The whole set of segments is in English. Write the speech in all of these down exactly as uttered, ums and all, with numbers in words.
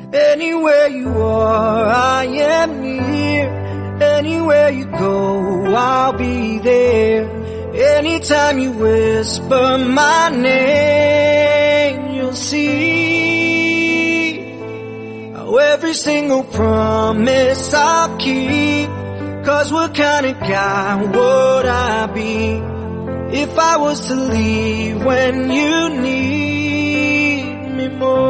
Anywhere you are, I am near. Anywhere you go, I'll be there. Anytime you whisper my name, you'll see how every single promise I'll keep. 'Cause what kind of guy would I be if I was to leave when you need me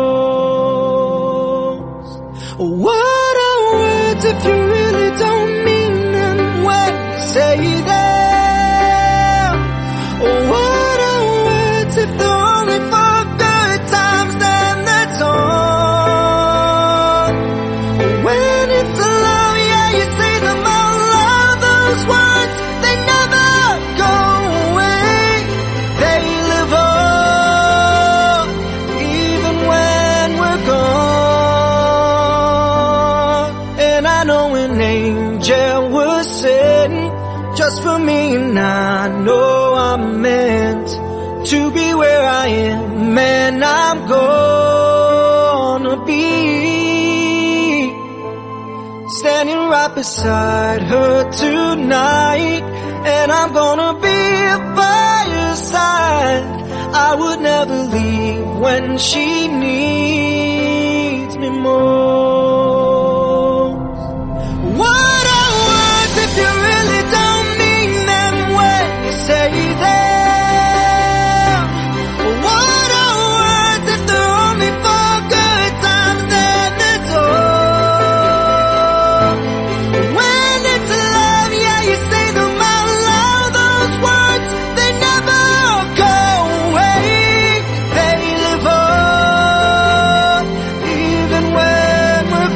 most? What are words if you really don't mean them when you say them? What are words if they're only for good times, then that's all? When it's a love, yeah, you say them out loud. Those words, they never go away. They live on, even when we're gone. And I know an angel was sent just for me, and I know I'm meant to be where I am, and I'm gonna be standing right beside her tonight, and I'm gonna be by her side. I would never leave when she needs me most. What are words if you really don't mean them when you say them? What are words if they're only for good times, then it's all? When it's love, yeah, you say them out loud. Those words, they never go away. They live on, even when we're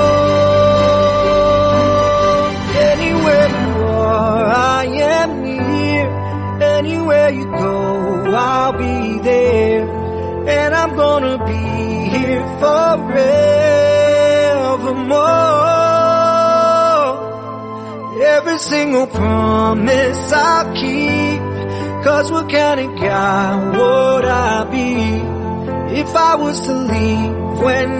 gone. Anywhere you are, I am near. Anywhere you go, I'll be there. And I'm gonna be here forevermore. Every single promise I'll keep. 'Cause what kind of guy would I be if I was to leave when